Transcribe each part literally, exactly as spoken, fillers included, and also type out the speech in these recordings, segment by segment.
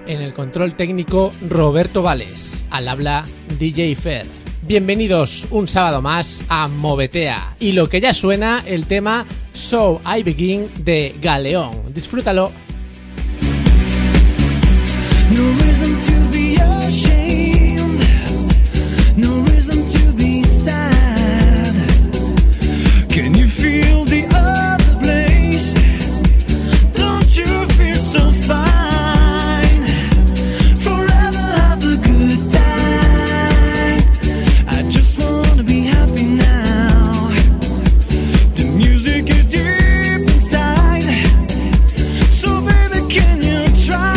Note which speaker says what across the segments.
Speaker 1: En el control técnico, Roberto Vales. Al habla, D J Fer. Bienvenidos un sábado más a Movetea. Y lo que ya suena, el tema So I Begin de Galeón. Disfrútalo.
Speaker 2: No reason to be ashamed, no reason to be sad. Can you feel the other place? Don't you feel so fine? Forever have a good time. I just wanna be happy now. The music is deep inside, so baby can you try?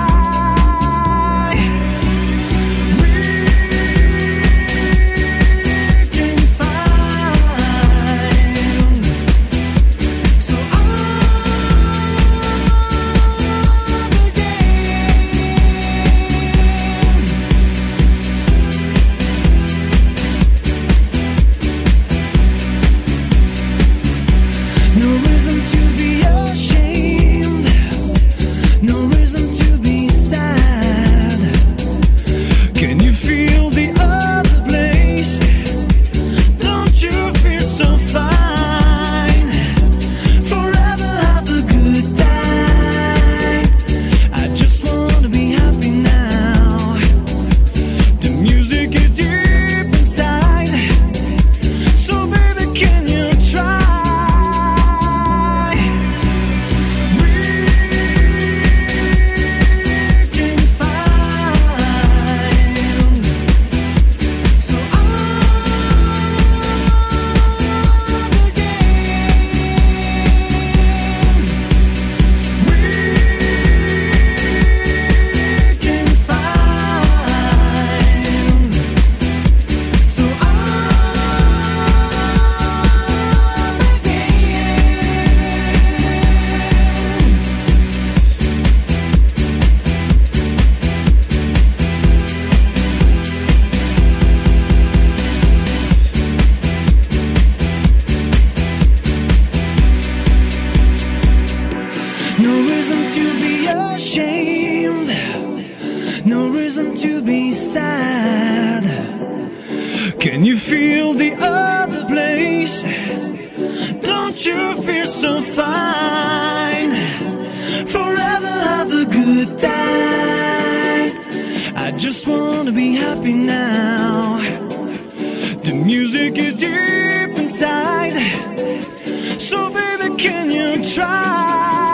Speaker 2: Can you feel the other place? Don't you feel so fine? Forever have a good time. I just wanna be happy now. The music is deep inside, so baby can you try?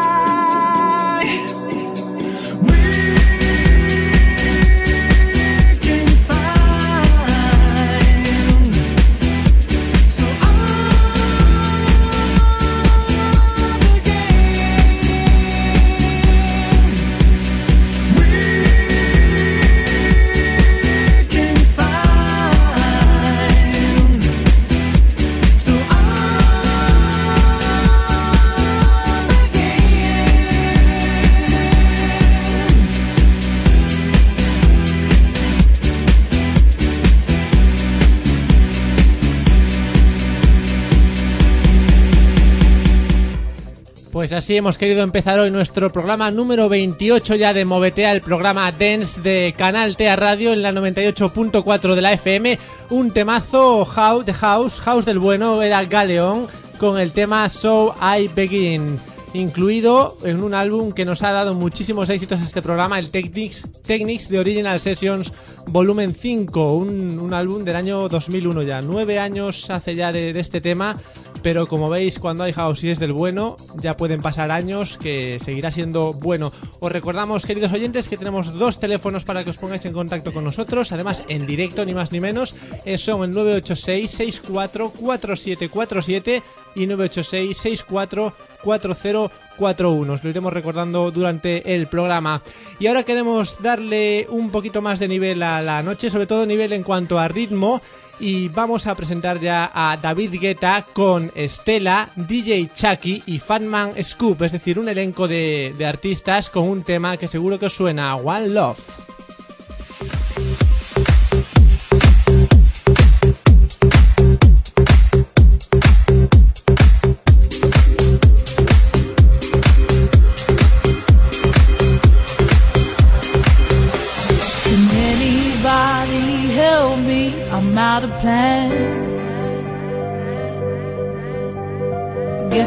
Speaker 1: Pues así hemos querido empezar hoy nuestro programa número veintiocho ya de Movetea, el programa Dance de Canal Tea Radio en la noventa y ocho punto cuatro de la F M. Un temazo house, de house, house del bueno, era Galeón con el tema So I Begin, incluido en un álbum que nos ha dado muchísimos éxitos a este programa, el Technics, Technics de Original Sessions Volumen cinco, un, un álbum del año dos mil uno ya, nueve años hace ya de, de este tema. Pero como veis, cuando hay house y es del bueno, ya pueden pasar años que seguirá siendo bueno. Os recordamos, queridos oyentes, que tenemos dos teléfonos para que os pongáis en contacto con nosotros, además en directo, ni más ni menos. Son el nueve ocho seis, seis cuatro cuatro siete cuatro siete y nueve ocho seis, seis cuatro cuatro cero cuatro uno. Os lo iremos recordando durante el programa. Y ahora queremos darle un poquito más de nivel a la noche, sobre todo nivel en cuanto a ritmo. Y vamos a presentar ya a David Guetta con Estela, D J Chucky y Fatman Scoop, es decir, un elenco de, de artistas con un tema que seguro que os suena, One Love.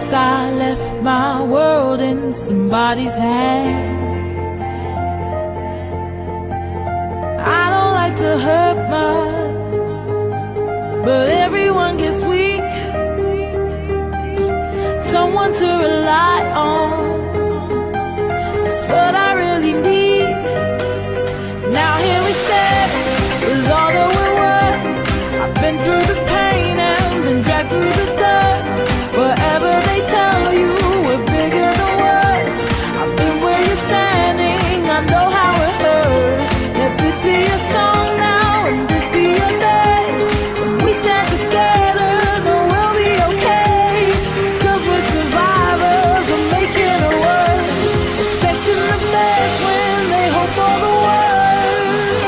Speaker 3: guess I left my world in somebody's hand. I don't like to hurt much, but everyone gets weak. Someone to rely on, that's what I really need. Now here we stand, with all that we're worth. I've been through the pain and been dragged through the dirt. Whatever they tell you, we're bigger than words. I've been where you're standing, I know how it hurts. Let this be a song now, and this be your day. If we stand together, then we'll be okay. Cause we're survivors, we're making it work. Expecting the best when they hope for the worst.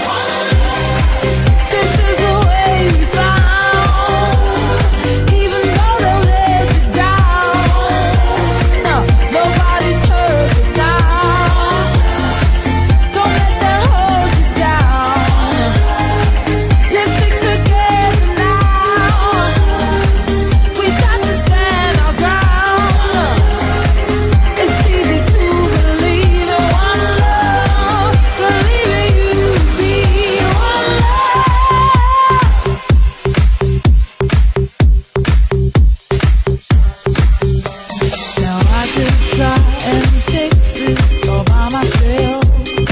Speaker 3: This is the way we found. Even though they'll let you down, no, nobody's perfect now. Don't let that hold you down. Let's stick together now. We got to stand our ground. It's easy to believe in one love, believe in you to be one love. Now I could try and fix this all by myself,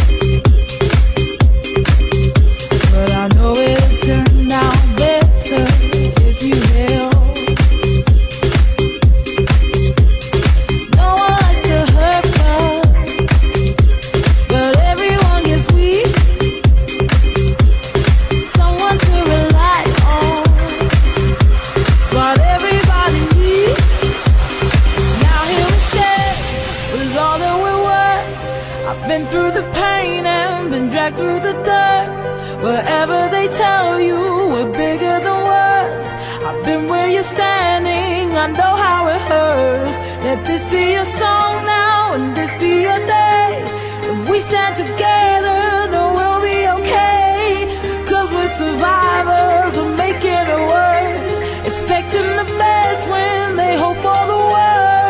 Speaker 3: but I know it'll turn out better if you help. No one likes to hurt us, but everyone gets weak. Someone to rely on, it's what everybody needs. Now here we stand, with all that we're worth. I've been through the pain and been dragged through the dirt. Wherever they tell you, we're bigger than words. I've been where you're standing, I know how it hurts. Let this be a song now, and this be your day. If we stand together, then we'll be okay. Cause we're survivors, we're making it work. Expecting the best when they hope for the worst.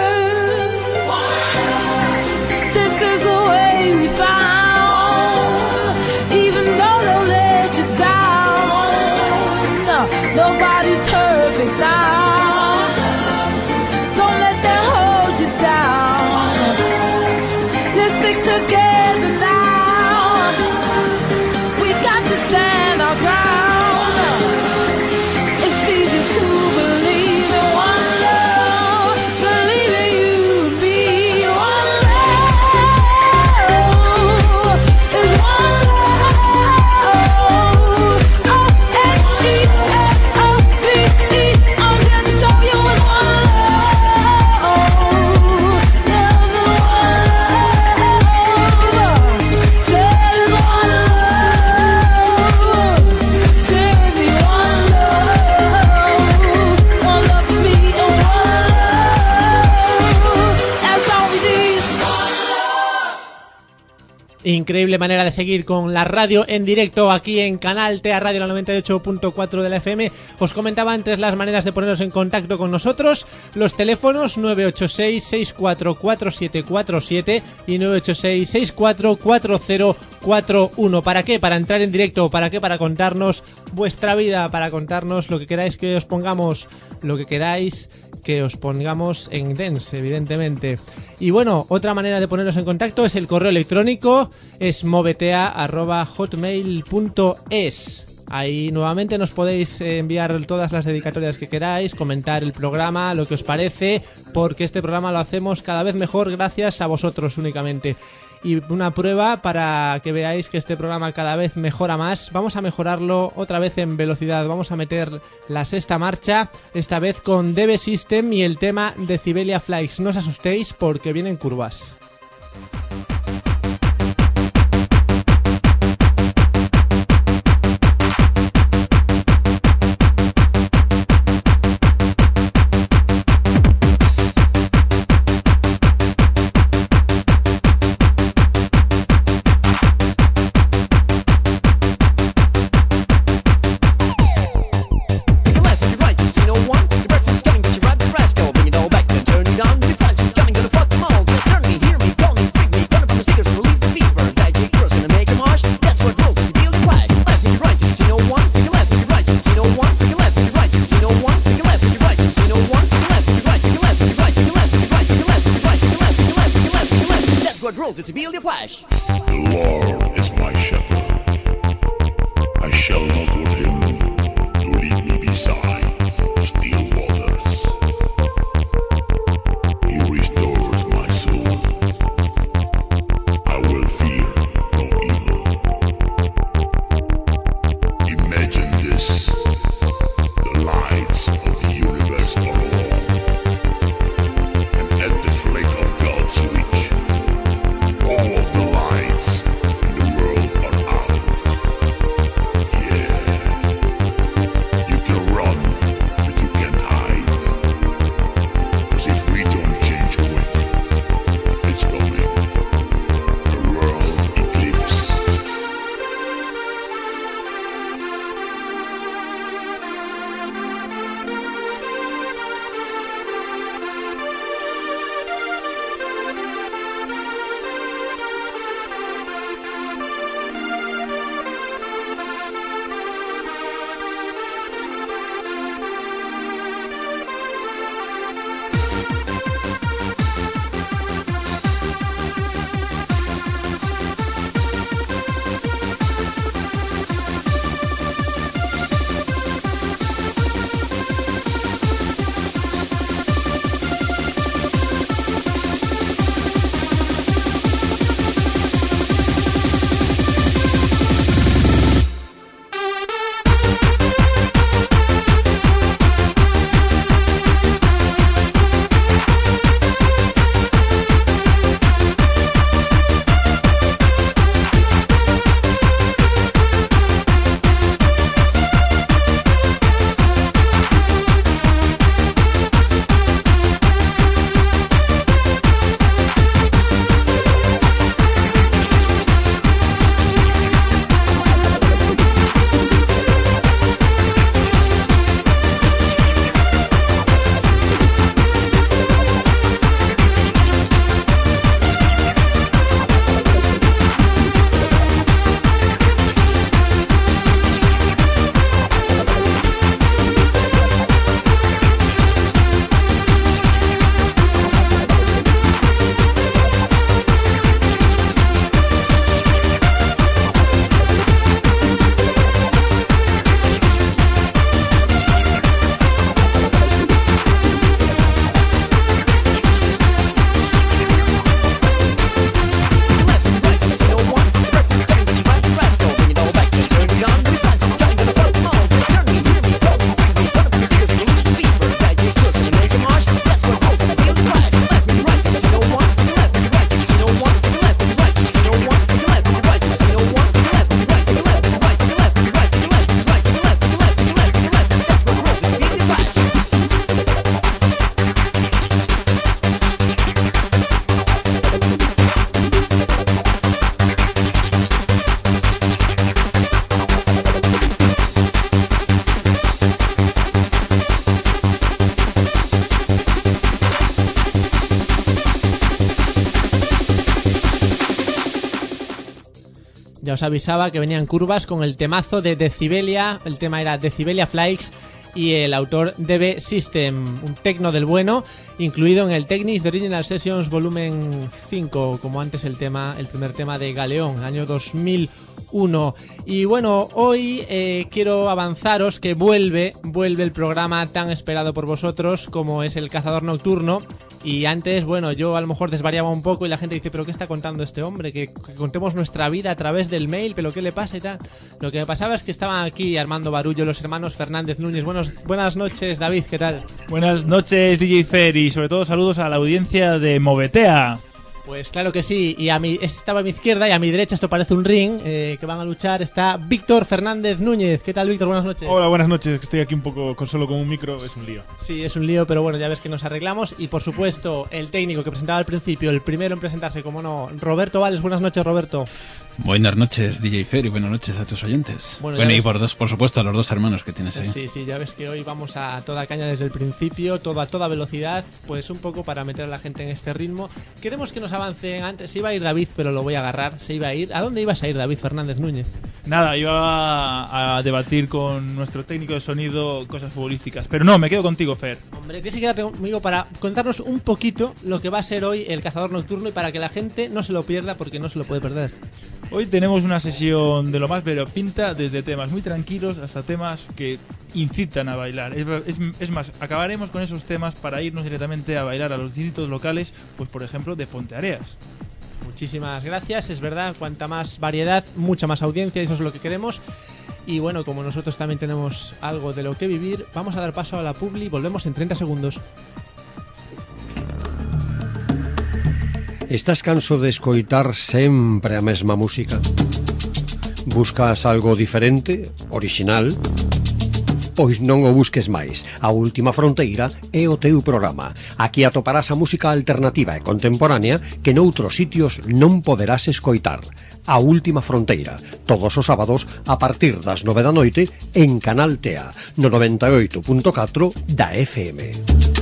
Speaker 3: This is the way we found. Even though they'll let you down, no, nobody's perfect now. Don't let that hold you down. Let's stick together now. We got to stand our ground. It's easy to believe in one love, believe in you to be one love. It's one love. O N E S O V E. I'm here to tell you it's one love. There's one love. Said it's one love. Said be one love. One love for me and one love. That's all we need.
Speaker 1: Increíble manera de seguir con la radio en directo aquí en Canal T A Radio, la noventa y ocho punto cuatro de la F M. Os comentaba antes las maneras de poneros en contacto con nosotros. Los teléfonos nueve ocho seis, seis cuatro cuatro, siete cuatro siete y nueve ocho seis, seis cuatro cuatro cero cuatro uno. ¿Para qué? Para entrar en directo. ¿Para qué? Para contarnos vuestra vida, para contarnos lo que queráis que os pongamos, lo que queráis que os pongamos en dance, evidentemente. Y bueno, otra manera de poneros en contacto es el correo electrónico, es movetea arroba hotmail punto es. Ahí nuevamente nos podéis enviar todas las dedicatorias que queráis, comentar el programa, lo que os parece, porque este programa lo hacemos cada vez mejor gracias a vosotros únicamente. Y una prueba para que veáis que este programa cada vez mejora más. Vamos a mejorarlo otra vez en velocidad. Vamos a meter la sexta marcha, esta vez con D B System y el tema de Decibelia Flights. No os asustéis porque vienen curvas.
Speaker 4: Your left, your right, you see no one. Your breakfast coming, but you ride the rascal. Then you know back and turn what rules is Amelia Flash.
Speaker 5: The Lord is my shepherd. I shall not want him to lead me beside the still waters. He restores my soul. I will fear no evil. Imagine this. The lights of the universe are on. And at the flick of God's switch, all of the lights in the world are out. Yeah. You can run, but you can't hide. 'Cause if we don't change quick, it's coming. The world eclipse.
Speaker 1: Ya os avisaba que venían curvas con el temazo de Decibelia. El tema era Decibelia Flakes y el autor D B System, un tecno del bueno, incluido en el Technics The Original Sessions volumen cinco, como antes el tema, el primer tema de Galeón, año dos mil uno. Y bueno, hoy eh, quiero avanzaros que vuelve, vuelve el programa tan esperado por vosotros como es El Cazador Nocturno. Y antes, bueno, yo a lo mejor desvariaba un poco y la gente dice, ¿pero qué está contando este hombre? Que, que contemos nuestra vida a través del mail, ¿pero qué le pasa y tal? Lo que me pasaba es que estaban aquí armando barullo los hermanos Fernández Núñez. Buenos, buenas noches, David, ¿qué tal?
Speaker 6: Buenas noches, D J Fer, y sobre todo saludos a la audiencia de Movetea.
Speaker 1: Pues claro que sí, y a mi, estaba a mi izquierda y a mi derecha, esto parece un ring, eh, que van a luchar, está Víctor Fernández Núñez. ¿Qué tal, Víctor? Buenas noches.
Speaker 6: Hola, buenas noches, estoy aquí un poco con solo con un micro, es un lío.
Speaker 1: Sí, es un lío, pero bueno, ya ves que nos arreglamos. Y por supuesto, el técnico que presentaba al principio, el primero en presentarse, como no, Roberto Vales. Buenas noches, Roberto.
Speaker 7: Buenas noches, D J Fer, y buenas noches a tus oyentes.
Speaker 1: Bueno,
Speaker 7: bueno y
Speaker 1: ves...
Speaker 7: por dos, por supuesto, a los dos hermanos que tienes ahí.
Speaker 1: Sí, sí, ya ves que hoy vamos a toda caña desde el principio, todo a toda velocidad, pues un poco para meter a la gente en este ritmo. Queremos que nos avancen antes. Se iba a ir David, pero lo voy a agarrar. Se iba a ir. ¿A dónde ibas a ir, David Fernández Núñez?
Speaker 6: Nada, iba a, a debatir con nuestro técnico de sonido cosas futbolísticas, pero no, me quedo contigo, Fer.
Speaker 1: Hombre, tienes que quedarte conmigo para contarnos un poquito lo que va a ser hoy el Cazador Nocturno y para que la gente no se lo pierda, porque no se lo puede perder.
Speaker 6: Hoy tenemos una sesión de lo más variopinta, desde temas muy tranquilos hasta temas que incitan a bailar. Es, es, es más, acabaremos con esos temas para irnos directamente a bailar a los distritos locales, pues por ejemplo de Ponteareas.
Speaker 1: Muchísimas gracias, es verdad, cuanta más variedad, mucha más audiencia, eso es lo que queremos. Y bueno, como nosotros también tenemos algo de lo que vivir, vamos a dar paso a la publi y volvemos en treinta segundos.
Speaker 4: Estás canso de escoitar sempre a mesma música? Buscas algo diferente, original? Pois non o busques máis. A Última Fronteira é o teu programa. Aquí atoparás a música alternativa e contemporánea que noutros sitios non poderás escoitar. A Última Fronteira, todos os sábados a partir das nove da noite en Canal T E A, no noventa e oito punto catro da F M.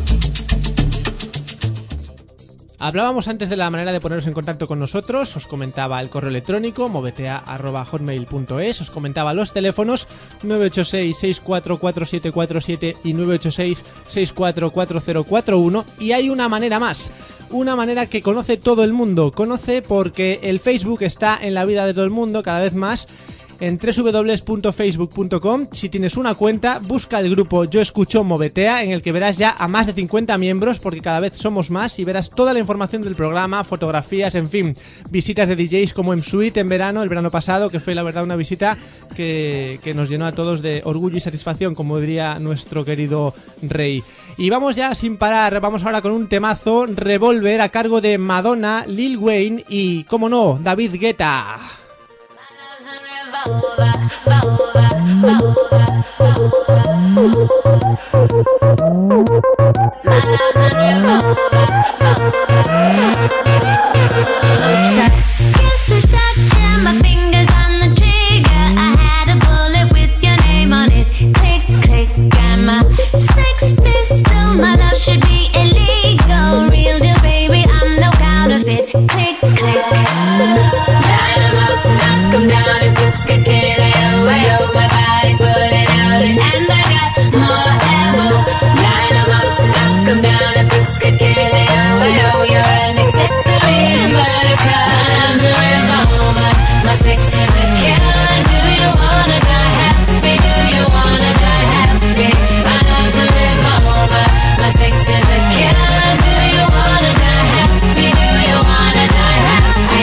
Speaker 1: Hablábamos antes de la manera de poneros en contacto con nosotros, os comentaba el correo electrónico movetea arroba hotmail punto es, os comentaba los teléfonos nueve ocho seis, seis cuatro cuatro siete cuatro siete y nueve ocho seis, seis cuatro cuatro cero cuatro uno, y hay una manera más, una manera que conoce todo el mundo, conoce porque el Facebook está en la vida de todo el mundo cada vez más. En doble u doble u doble u punto facebook punto com, si tienes una cuenta, busca el grupo Yo Escucho Movetea, en el que verás ya a más de cincuenta miembros, porque cada vez somos más, y verás toda la información del programa, fotografías, en fin, visitas de D Js como en Suite en verano, el verano pasado, que fue la verdad una visita que, que nos llenó a todos de orgullo y satisfacción, como diría nuestro querido Rey. Y vamos ya sin parar, vamos ahora con un temazo, Revolver, a cargo de Madonna, Lil Wayne y, como no, David Guetta.
Speaker 3: Come down if it's good, kill it away. Oh, my body's pulling out it, and I got more ammo. Line 'em up, knock 'em down if it's good, kill it away. Oh, you're an accessory to buttercup. I'm a revolver, my sex is a killer. Do you wanna die happy? Do you wanna die happy? My love's a revolver, my sex is a killer. Do you wanna die happy? Do you wanna die happy?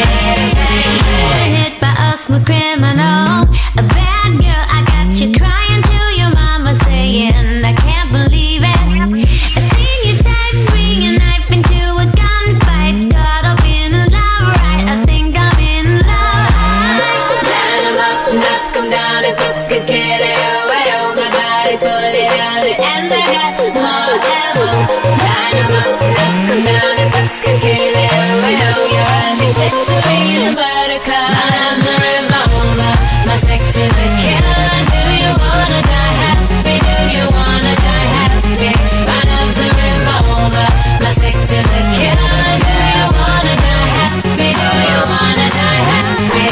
Speaker 3: Hit by a smooth criminal, a bad girl, I got you crying to your mama saying, I can't believe it. I seen you type, bring a knife into a gunfight, caught up in love, right? I think I'm in love. Line 'em up, knock 'em down if it's good, get it away. Oh, my body's fully loaded, and I got more ammo. Line 'em up, knock 'em down if it's good, get it away. Oh, you're an accessory to buttercup. My love's a revolver, my sex is a killer. Do you wanna die happy? Do you wanna die happy? My love's a revolver, my sex is a killer. Do you wanna die happy? Do you wanna die happy?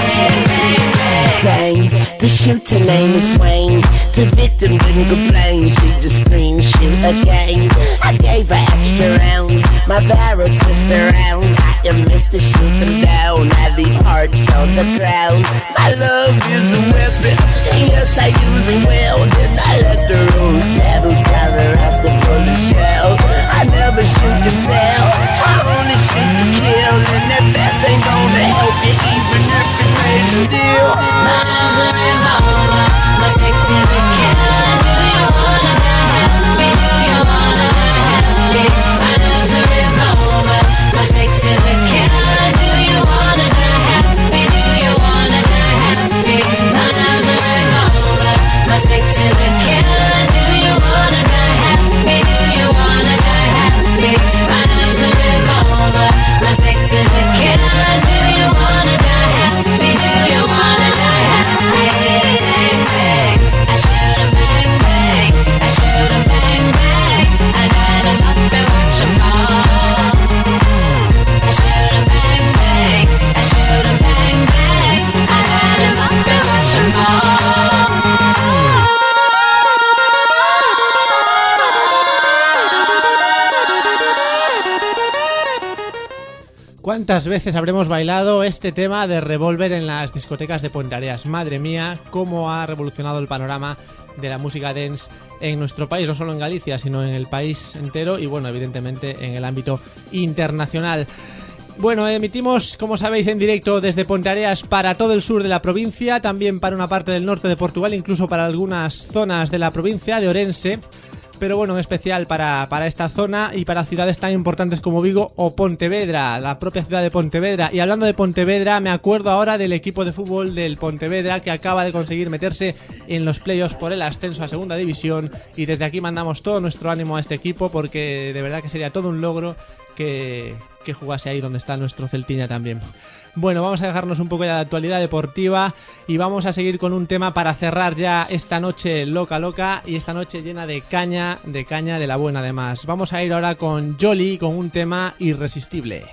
Speaker 8: Bang, the shooter name is Wayne. The victim didn't complain, she just screamed, shoot again. I gave her extra rounds, my barrel twist around. I am Mister Shoot them down, I leave hearts on the ground. My love is a weapon, and yes I use it well. Then I let the rose petals gather up the bullet shell. I never shoot to tell, I only shoot to kill. And that best ain't gonna help you even if it makes still.
Speaker 3: My love's a revolver, my sex is a killer. Do you wanna die happy? Do you wanna die happy? My love's a revolver, my sex is a killer. Do you wanna die happy? Do you wanna die happy? My love's a revolver, my sex is a killer. Do you wanna die happy? Do you wanna die happy? My love's a revolver.
Speaker 1: ¿Cuántas veces habremos bailado este tema de Revolver en las discotecas de Ponteareas? Madre mía, cómo ha revolucionado el panorama de la música dance en nuestro país, no solo en Galicia, sino en el país entero y, bueno, evidentemente en el ámbito internacional. Bueno, emitimos, como sabéis, en directo desde Ponteareas para todo el sur de la provincia, también para una parte del norte de Portugal, incluso para algunas zonas de la provincia de Orense. Pero bueno, en especial para, para esta zona y para ciudades tan importantes como Vigo o Pontevedra, la propia ciudad de Pontevedra. Y hablando de Pontevedra, me acuerdo ahora del equipo de fútbol del Pontevedra que acaba de conseguir meterse en los playoffs por el ascenso a segunda división, y desde aquí mandamos todo nuestro ánimo a este equipo, porque de verdad que sería todo un logro que, que jugase ahí donde está nuestro Celtiña también. Bueno, vamos a dejarnos un poco ya de actualidad deportiva y vamos a seguir con un tema para cerrar ya esta noche loca loca y esta noche llena de caña, de caña de la buena además. Vamos a ir ahora con Jolly con un tema irresistible.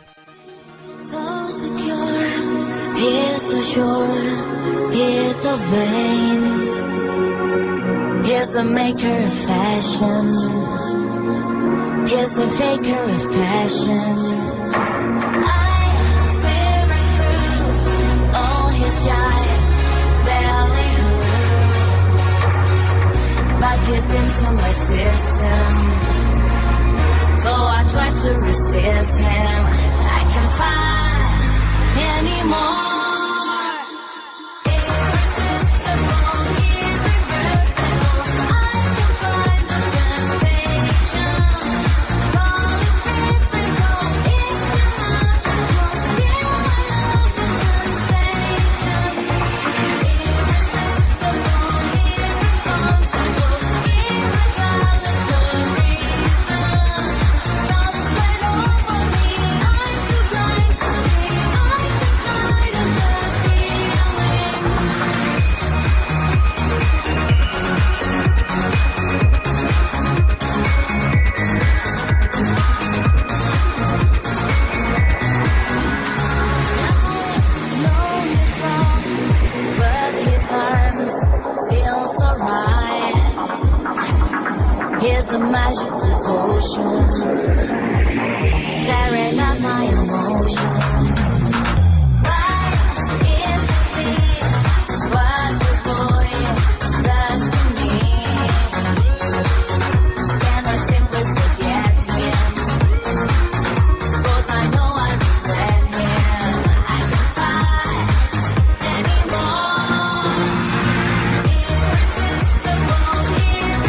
Speaker 3: So secure, he's so sure, he's so vain. He's a maker of fashion, he's a faker of passion. But he's into my system, so I try to resist him. I can't find anymore. Here's a magical potion, tearing up my emotion. Why is the sea what the boy does to me? Can I simply forget him? 'Cause I know I regret him. I can't fight anymore. Irresistible,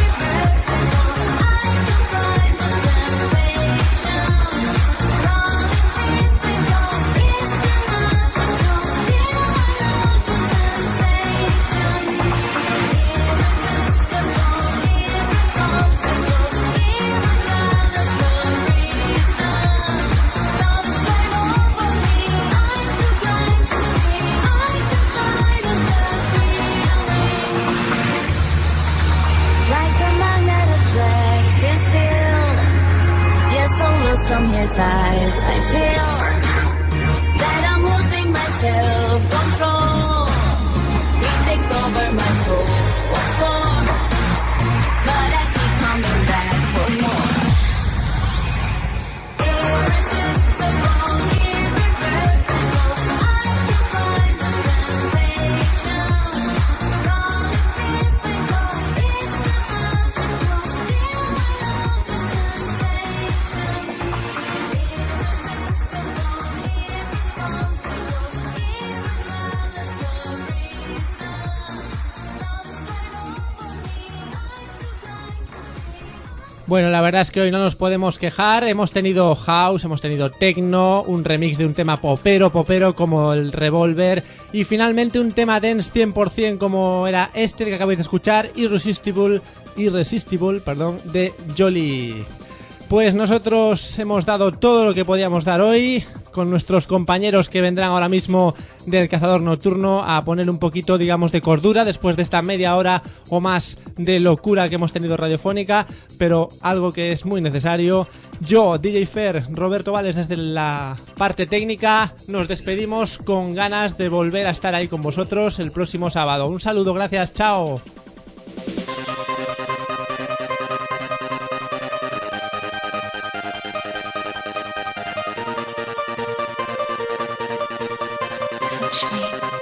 Speaker 3: from his eyes, I feel that I'm losing my self-control. He takes over my soul, what for? But I keep coming back for more. Irresistible, irreversible, I can find the sensation. Call it physical, it's illogical, still my love is sensation.
Speaker 1: Bueno, la verdad es que hoy no nos podemos quejar. Hemos tenido house, hemos tenido techno, un remix de un tema popero, popero como el Revolver, y finalmente un tema dance cien por ciento como era este que acabáis de escuchar, Irresistible, Irresistible, perdón, de Jolly. Pues nosotros hemos dado todo lo que podíamos dar hoy, con nuestros compañeros que vendrán ahora mismo del Cazador Nocturno a poner un poquito, digamos, de cordura después de esta media hora o más de locura que hemos tenido radiofónica, pero algo que es muy necesario. Yo, D J Fer, Roberto Vales desde la parte técnica, nos despedimos con ganas de volver a estar ahí con vosotros el próximo sábado. Un saludo, gracias, chao.
Speaker 3: touch me.